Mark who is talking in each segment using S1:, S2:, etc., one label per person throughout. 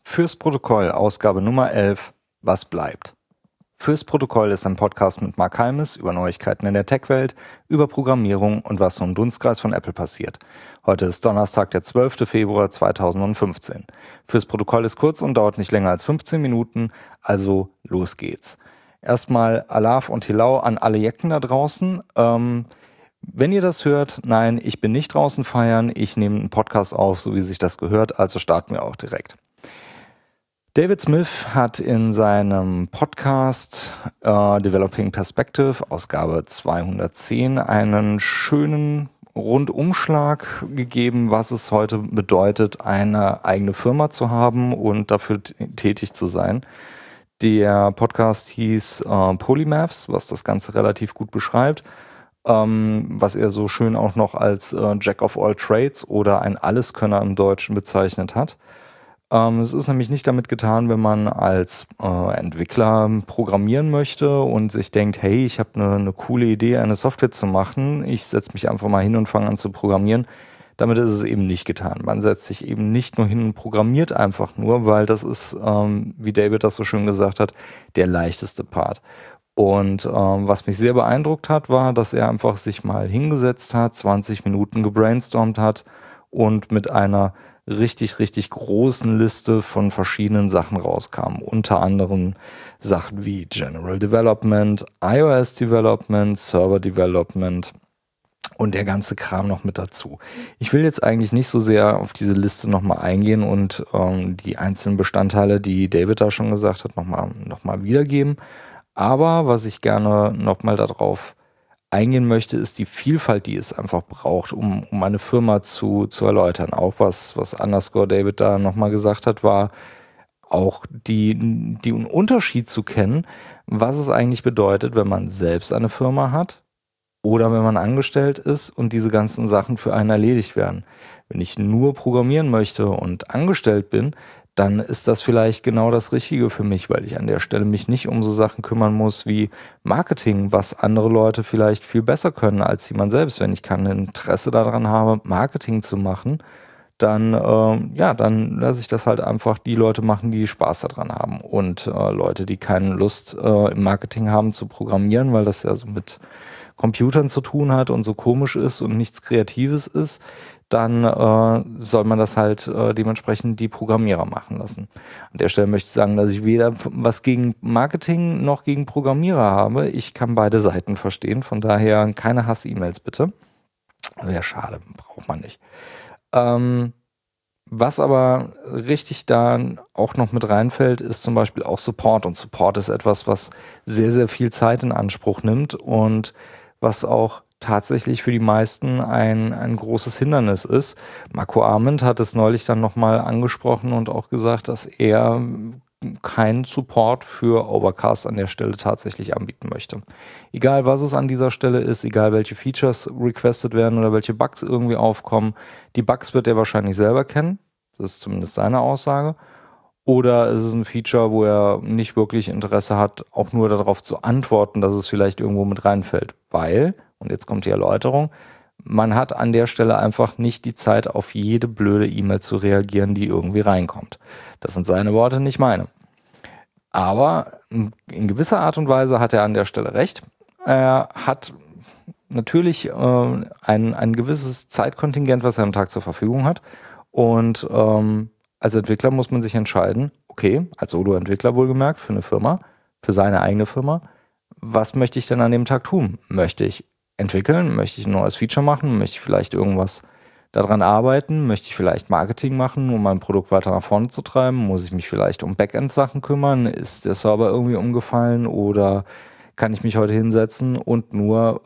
S1: Fürs Protokoll, Ausgabe Nummer 11, was bleibt? Fürs Protokoll ist ein Podcast mit Mark Halmes über Neuigkeiten in der Tech-Welt, über Programmierung und was so im Dunstkreis von Apple passiert. Heute ist Donnerstag, der 12. Februar 2015. Fürs Protokoll ist kurz und dauert nicht länger als 15 Minuten, also los geht's. Erstmal Alaf und Hilau an alle Jecken da draußen. Wenn ihr das hört, nein, ich bin nicht draußen feiern, ich nehme einen Podcast auf, so wie sich das gehört, also starten wir auch direkt. David Smith hat in seinem Podcast Developing Perspective, Ausgabe 210, einen schönen Rundumschlag gegeben, was es heute bedeutet, eine eigene Firma zu haben und dafür tätig zu sein. Der Podcast hieß Polymaths, was das Ganze relativ gut beschreibt, was er so schön auch noch als Jack of all Trades oder ein Alleskönner im Deutschen bezeichnet hat. Es ist nämlich nicht damit getan, wenn man als Entwickler programmieren möchte und sich denkt, hey, ich habe eine coole Idee, eine Software zu machen. Ich setze mich einfach mal hin und fange an zu programmieren. Damit ist es eben nicht getan. Man setzt sich eben nicht nur hin und programmiert einfach nur, weil das ist, wie David das so schön gesagt hat, der leichteste Part. Und was mich sehr beeindruckt hat, war, dass er einfach sich mal hingesetzt hat, 20 Minuten gebrainstormt hat und mit einer richtig großen Liste von verschiedenen Sachen rauskam. Unter anderem Sachen wie General Development, iOS Development, Server Development und der ganze Kram noch mit dazu. Ich will jetzt eigentlich nicht so sehr auf diese Liste nochmal eingehen und die einzelnen Bestandteile, die David da schon gesagt hat, nochmal wiedergeben. Aber was ich gerne nochmal darauf eingehen möchte, ist die Vielfalt, die es einfach braucht, um eine Firma zu erläutern. Auch was Underscore David da nochmal gesagt hat, war auch den Unterschied zu kennen, was es eigentlich bedeutet, wenn man selbst eine Firma hat oder wenn man angestellt ist und diese ganzen Sachen für einen erledigt werden. Wenn ich nur programmieren möchte und angestellt bin, dann ist das vielleicht genau das Richtige für mich, weil ich an der Stelle mich nicht um so Sachen kümmern muss wie Marketing, was andere Leute vielleicht viel besser können als jemand selbst. Wenn ich kein Interesse daran habe, Marketing zu machen, dann lasse ich das halt einfach die Leute machen, die Spaß daran haben. Und Leute, die keine Lust im Marketing haben zu programmieren, weil das ja so mit Computern zu tun hat und so komisch ist und nichts Kreatives ist, dann soll man das halt dementsprechend die Programmierer machen lassen. An der Stelle möchte ich sagen, dass ich weder was gegen Marketing noch gegen Programmierer habe. Ich kann beide Seiten verstehen, von daher keine Hass-E-Mails bitte. Wäre schade, braucht man nicht. Was aber richtig da auch noch mit reinfällt, ist zum Beispiel auch Support. Und Support ist etwas, was sehr viel Zeit in Anspruch nimmt und was auch tatsächlich für die meisten ein großes Hindernis ist. Marco Arment hat es neulich dann nochmal angesprochen und auch gesagt, dass er keinen Support für Overcast an der Stelle tatsächlich anbieten möchte. Egal was es an dieser Stelle ist, egal welche Features requested werden oder welche Bugs irgendwie aufkommen, die Bugs wird er wahrscheinlich selber kennen. Das ist zumindest seine Aussage. Oder es ist ein Feature, wo er nicht wirklich Interesse hat, auch nur darauf zu antworten, dass es vielleicht irgendwo mit reinfällt. Weil, und jetzt kommt die Erläuterung, man hat an der Stelle einfach nicht die Zeit, auf jede blöde E-Mail zu reagieren, die irgendwie reinkommt. Das sind seine Worte, nicht meine. Aber in gewisser Art und Weise hat er an der Stelle recht. Er hat natürlich ein gewisses Zeitkontingent, was er am Tag zur Verfügung hat. Und als Entwickler muss man sich entscheiden, okay, als Solo-Entwickler wohlgemerkt, für eine Firma, für seine eigene Firma, was möchte ich denn an dem Tag tun? Möchte ich entwickeln? Möchte ich ein neues Feature machen? Möchte ich vielleicht irgendwas daran arbeiten? Möchte ich vielleicht Marketing machen, um mein Produkt weiter nach vorne zu treiben? Muss ich mich vielleicht um Backend-Sachen kümmern? Ist der Server irgendwie umgefallen? Oder kann ich mich heute hinsetzen und nur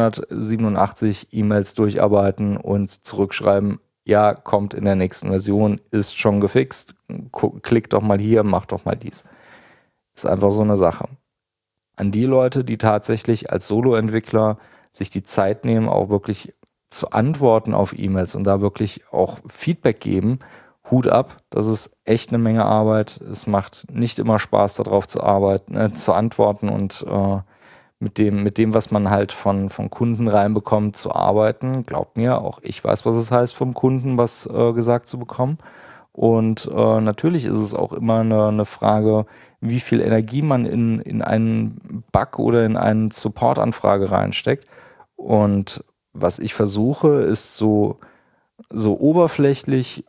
S1: 587 E-Mails durcharbeiten und zurückschreiben, ja, kommt in der nächsten Version, ist schon gefixt, klick doch mal hier, mach doch mal dies. Ist einfach so eine Sache. An die Leute, die tatsächlich als Solo-Entwickler sich die Zeit nehmen, auch wirklich zu antworten auf E-Mails und da wirklich auch Feedback geben, Hut ab, das ist echt eine Menge Arbeit. Es macht nicht immer Spaß, darauf zu arbeiten, zu antworten und mit dem, was man halt von Kunden reinbekommt, zu arbeiten. Glaubt mir, auch ich weiß, was es heißt, vom Kunden was gesagt zu bekommen. Und natürlich ist es auch immer eine Frage, wie viel Energie man in einen Bug oder in eine Support-Anfrage reinsteckt. Und was ich versuche, ist so oberflächlich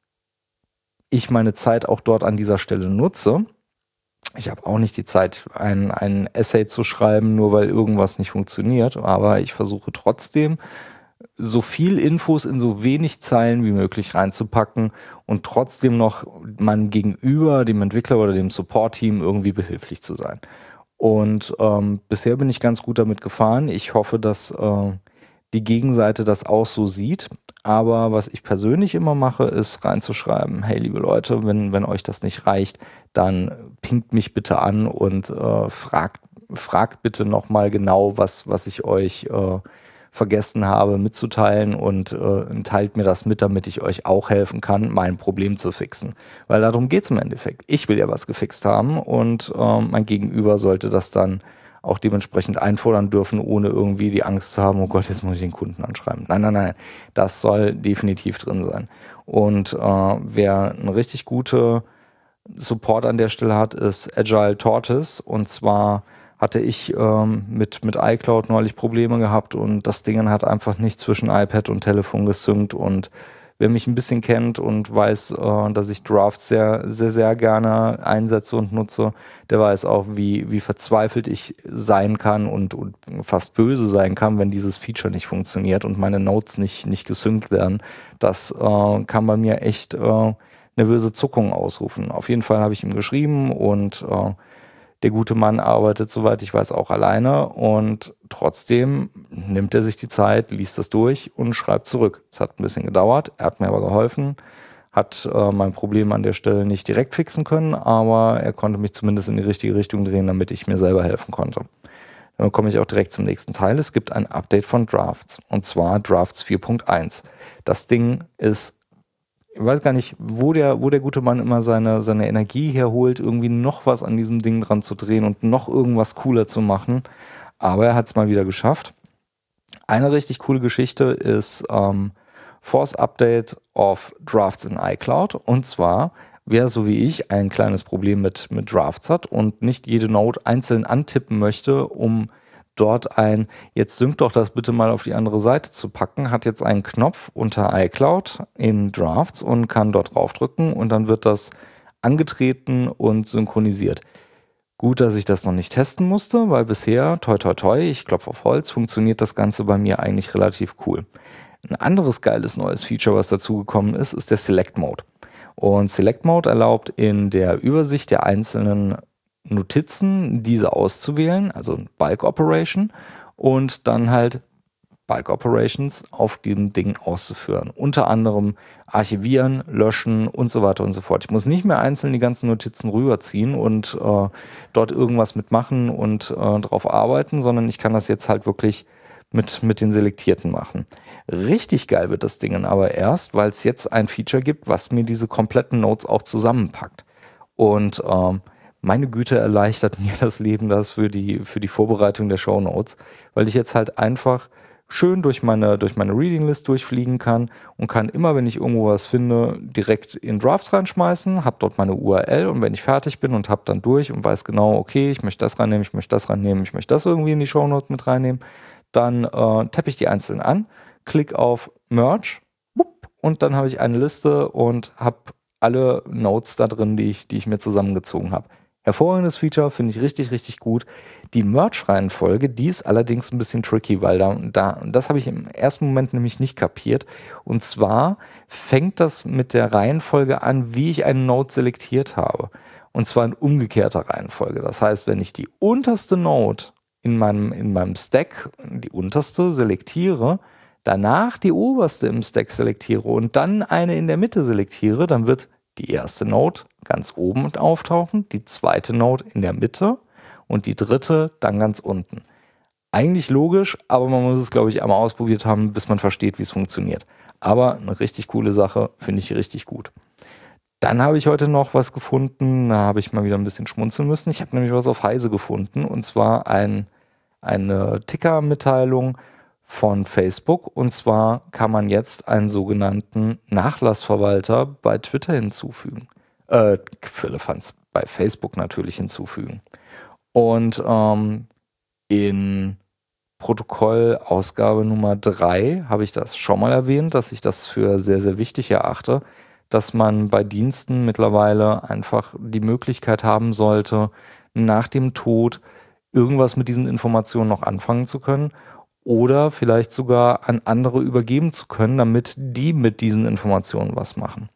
S1: ich meine Zeit auch dort an dieser Stelle nutze. Ich habe auch nicht die Zeit, ein Essay zu schreiben, nur weil irgendwas nicht funktioniert. Aber ich versuche trotzdem, so viel Infos in so wenig Zeilen wie möglich reinzupacken und trotzdem noch meinem Gegenüber, dem Entwickler oder dem Support-Team irgendwie behilflich zu sein. Und bisher bin ich ganz gut damit gefahren. Ich hoffe, dass die Gegenseite das auch so sieht. Aber was ich persönlich immer mache, ist reinzuschreiben, hey liebe Leute, wenn euch das nicht reicht, dann pingt mich bitte an und fragt bitte nochmal genau, was ich euch vergessen habe mitzuteilen und teilt mir das mit, damit ich euch auch helfen kann, mein Problem zu fixen. Weil darum geht es im Endeffekt. Ich will ja was gefixt haben und mein Gegenüber sollte das dann auch dementsprechend einfordern dürfen, ohne irgendwie die Angst zu haben, oh Gott, jetzt muss ich den Kunden anschreiben. Nein, das soll definitiv drin sein. Und wer eine richtig gute Support an der Stelle hat, ist Agile Tortoise. Und zwar hatte ich mit iCloud neulich Probleme gehabt und das Ding hat einfach nicht zwischen iPad und Telefon gesynkt. Und wer mich ein bisschen kennt und weiß, dass ich Drafts sehr, sehr, sehr gerne einsetze und nutze, der weiß auch, wie verzweifelt ich sein kann und fast böse sein kann, wenn dieses Feature nicht funktioniert und meine Notes nicht gesynkt werden. Das kann bei mir echt nervöse Zuckungen ausrufen. Auf jeden Fall habe ich ihm geschrieben und der gute Mann arbeitet, soweit ich weiß, auch alleine und trotzdem nimmt er sich die Zeit, liest das durch und schreibt zurück. Es hat ein bisschen gedauert, er hat mir aber geholfen, hat mein Problem an der Stelle nicht direkt fixen können, aber er konnte mich zumindest in die richtige Richtung drehen, damit ich mir selber helfen konnte. Dann komme ich auch direkt zum nächsten Teil. Es gibt ein Update von Drafts und zwar Drafts 4.1. Das Ding ist, ich weiß gar nicht, wo der gute Mann immer seine Energie herholt, irgendwie noch was an diesem Ding dran zu drehen und noch irgendwas cooler zu machen. Aber er hat es mal wieder geschafft. Eine richtig coole Geschichte ist Force Update of Drafts in iCloud. Und zwar, wer so wie ich ein kleines Problem mit Drafts hat und nicht jede Node einzeln antippen möchte, um dort jetzt sync doch das bitte mal auf die andere Seite zu packen, hat jetzt einen Knopf unter iCloud in Drafts und kann dort draufdrücken und dann wird das angetreten und synchronisiert. Gut, dass ich das noch nicht testen musste, weil bisher, toi toi toi, ich klopfe auf Holz, funktioniert das Ganze bei mir eigentlich relativ cool. Ein anderes geiles neues Feature, was dazugekommen ist, ist der Select Mode. Und Select Mode erlaubt in der Übersicht der einzelnen Notizen, diese auszuwählen, also Bulk Operation und dann halt Bulk Operations auf dem Ding auszuführen. Unter anderem archivieren, löschen und so weiter und so fort. Ich muss nicht mehr einzeln die ganzen Notizen rüberziehen und dort irgendwas mitmachen und drauf arbeiten, sondern ich kann das jetzt halt wirklich mit den Selektierten machen. Richtig geil wird das Ding aber erst, weil es jetzt ein Feature gibt, was mir diese kompletten Notes auch zusammenpackt. Und meine Güte, erleichtert mir das Leben das für die Vorbereitung der Shownotes, weil ich jetzt halt einfach schön durch meine Reading List durchfliegen kann und kann immer, wenn ich irgendwo was finde, direkt in Drafts reinschmeißen, habe dort meine URL und wenn ich fertig bin und habe dann durch und weiß genau, okay, ich möchte das reinnehmen, ich möchte das reinnehmen, ich möchte das irgendwie in die Shownote mit reinnehmen, dann tappe ich die einzeln an, klick auf Merge und dann habe ich eine Liste und habe alle Notes da drin, die ich mir zusammengezogen habe. Hervorragendes Feature, finde ich richtig, richtig gut. Die Merge-Reihenfolge, die ist allerdings ein bisschen tricky, weil das habe ich im ersten Moment nämlich nicht kapiert. Und zwar fängt das mit der Reihenfolge an, wie ich einen Node selektiert habe. Und zwar in umgekehrter Reihenfolge. Das heißt, wenn ich die unterste Node in meinem Stack, die unterste, selektiere, danach die oberste im Stack selektiere und dann eine in der Mitte selektiere, dann wird die erste Node ganz oben auftauchen, die zweite Node in der Mitte und die dritte dann ganz unten. Eigentlich logisch, aber man muss es, glaube ich, einmal ausprobiert haben, bis man versteht, wie es funktioniert. Aber eine richtig coole Sache, finde ich richtig gut. Dann habe ich heute noch was gefunden, da habe ich mal wieder ein bisschen schmunzeln müssen. Ich habe nämlich was auf Heise gefunden und zwar eine Ticker-Mitteilung von Facebook. Und zwar kann man jetzt einen sogenannten Nachlassverwalter bei Twitter hinzufügen. Firlefanz, bei Facebook natürlich hinzufügen. Und in Protokollausgabe Nummer 3 habe ich das schon mal erwähnt, dass ich das für sehr, sehr wichtig erachte, dass man bei Diensten mittlerweile einfach die Möglichkeit haben sollte, nach dem Tod irgendwas mit diesen Informationen noch anfangen zu können oder vielleicht sogar an andere übergeben zu können, damit die mit diesen Informationen was machen.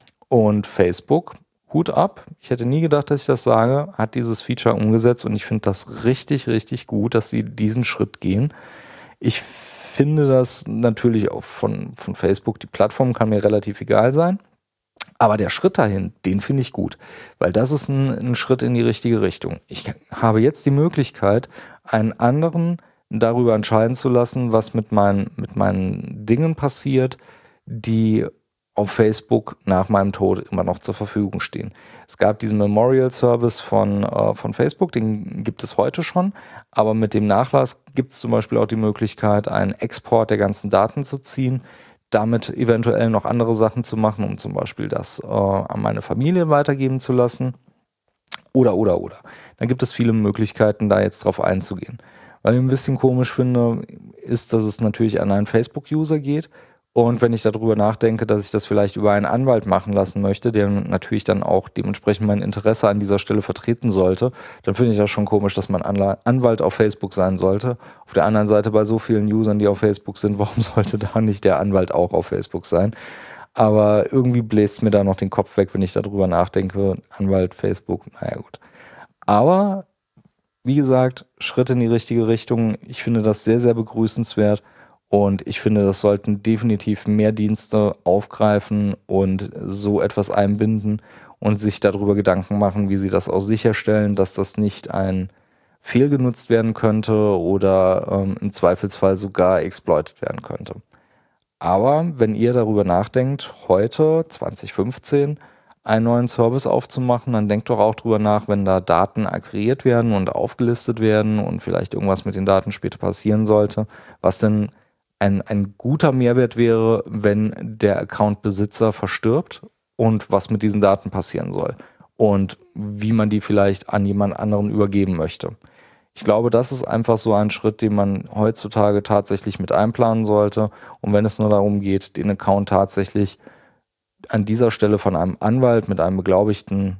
S1: Und Facebook, Hut ab, ich hätte nie gedacht, dass ich das sage, hat dieses Feature umgesetzt und ich finde das richtig, richtig gut, dass sie diesen Schritt gehen. Ich finde das natürlich auch von Facebook, die Plattform kann mir relativ egal sein, aber der Schritt dahin, den finde ich gut, weil das ist ein Schritt in die richtige Richtung. Ich habe jetzt die Möglichkeit, einen anderen darüber entscheiden zu lassen, was mit meinen Dingen passiert, die auf Facebook nach meinem Tod immer noch zur Verfügung stehen. Es gab diesen Memorial Service von Facebook, den gibt es heute schon, aber mit dem Nachlass gibt es zum Beispiel auch die Möglichkeit, einen Export der ganzen Daten zu ziehen, damit eventuell noch andere Sachen zu machen, um zum Beispiel das an meine Familie weitergeben zu lassen. Oder. Dann gibt es viele Möglichkeiten, da jetzt drauf einzugehen. Was ich ein bisschen komisch finde, ist, dass es natürlich an einen Facebook-User geht. Und wenn ich darüber nachdenke, dass ich das vielleicht über einen Anwalt machen lassen möchte, der natürlich dann auch dementsprechend mein Interesse an dieser Stelle vertreten sollte, dann finde ich das schon komisch, dass man Anwalt auf Facebook sein sollte. Auf der anderen Seite bei so vielen Usern, die auf Facebook sind, warum sollte da nicht der Anwalt auch auf Facebook sein? Aber irgendwie bläst mir da noch den Kopf weg, wenn ich darüber nachdenke. Anwalt, Facebook, naja gut. Aber wie gesagt, Schritt in die richtige Richtung. Ich finde das sehr, sehr begrüßenswert. Und ich finde, das sollten definitiv mehr Dienste aufgreifen und so etwas einbinden und sich darüber Gedanken machen, wie sie das auch sicherstellen, dass das nicht fehlgenutzt werden könnte oder im Zweifelsfall sogar exploitet werden könnte. Aber wenn ihr darüber nachdenkt, heute, 2015, einen neuen Service aufzumachen, dann denkt doch auch drüber nach, wenn da Daten aggregiert werden und aufgelistet werden und vielleicht irgendwas mit den Daten später passieren sollte, was denn ein guter Mehrwert wäre, wenn der Account-Besitzer verstirbt und was mit diesen Daten passieren soll und wie man die vielleicht an jemand anderen übergeben möchte. Ich glaube, das ist einfach so ein Schritt, den man heutzutage tatsächlich mit einplanen sollte. Und wenn es nur darum geht, den Account tatsächlich an dieser Stelle von einem Anwalt mit einer beglaubigten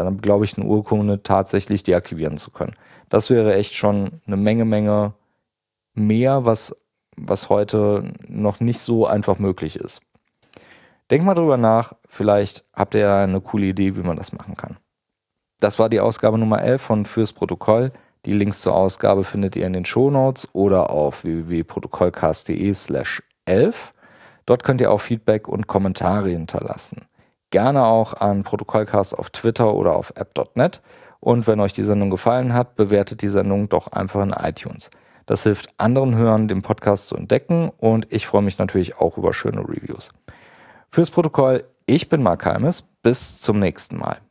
S1: Urkunde tatsächlich deaktivieren zu können. Das wäre echt schon eine Menge mehr, was heute noch nicht so einfach möglich ist. Denkt mal drüber nach, vielleicht habt ihr ja eine coole Idee, wie man das machen kann. Das war die Ausgabe Nummer 11 von Fürs Protokoll. Die Links zur Ausgabe findet ihr in den Shownotes oder auf www.protokollcast.de/11. Dort könnt ihr auch Feedback und Kommentare hinterlassen. Gerne auch an Protokollcast auf Twitter oder auf app.net. Und wenn euch die Sendung gefallen hat, bewertet die Sendung doch einfach in iTunes. Das hilft anderen Hörern, den Podcast zu entdecken und ich freue mich natürlich auch über schöne Reviews. Fürs Protokoll, ich bin Mark Halmes. Bis zum nächsten Mal.